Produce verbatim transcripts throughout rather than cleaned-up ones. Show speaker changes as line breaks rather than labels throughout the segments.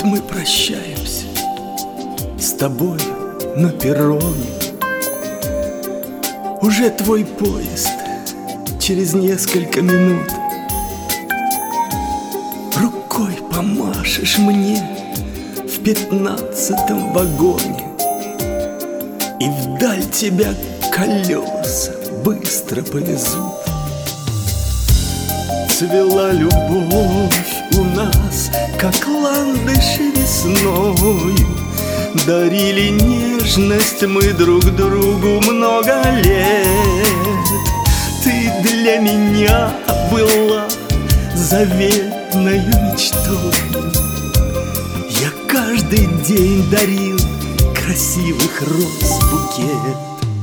Вот мы прощаемся с тобой на перроне. Уже твой поезд через несколько минут. Рукой помашешь мне в пятнадцатом вагоне, и вдаль тебя колеса быстро повезут. Цвела любовь у нас, как ландыши весною. Дарили нежность мы друг другу много лет. Ты для меня была заветною мечтой. Я каждый день дарил красивых роз букет.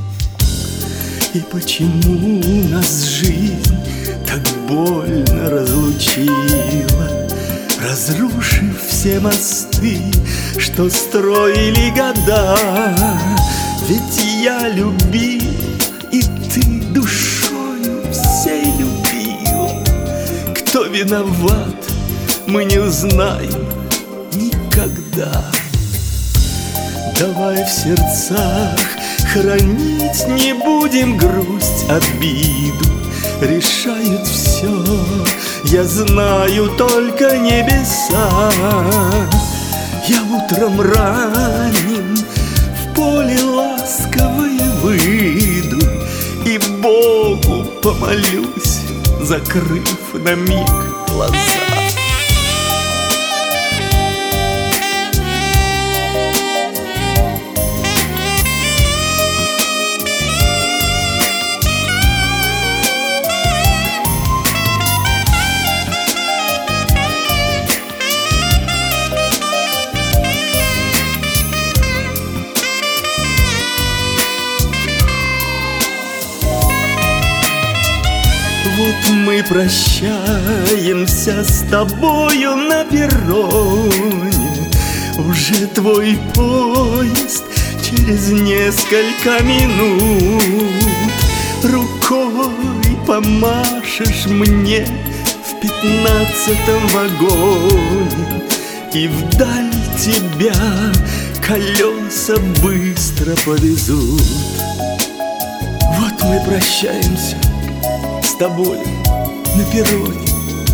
И почему нас жизнь так больно разлучила, разрушив все мосты, что строили года? Ведь я любил, и ты душою всей любил. Кто виноват, мы не узнаем никогда. Давай в сердцах хранить не будем грусть, обиду. Решают все, я знаю, только небеса. Я утром ранним в поле ласковое выйду и Богу помолюсь, закрыв на миг глаза. Вот мы прощаемся с тобою на перроне. Уже твой поезд через несколько минут. Рукой помашешь мне в пятнадцатом вагоне, и вдаль тебя колеса быстро повезут. Вот мы прощаемся с тобой на перроне.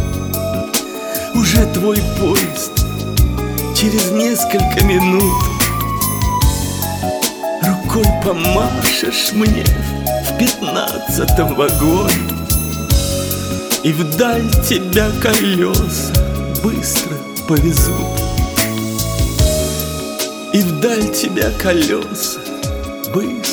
Уже твой поезд через несколько минут. Рукой помашешь мне в пятнадцатом вагоне, и вдаль тебя колеса быстро повезут. И вдаль тебя колеса быстро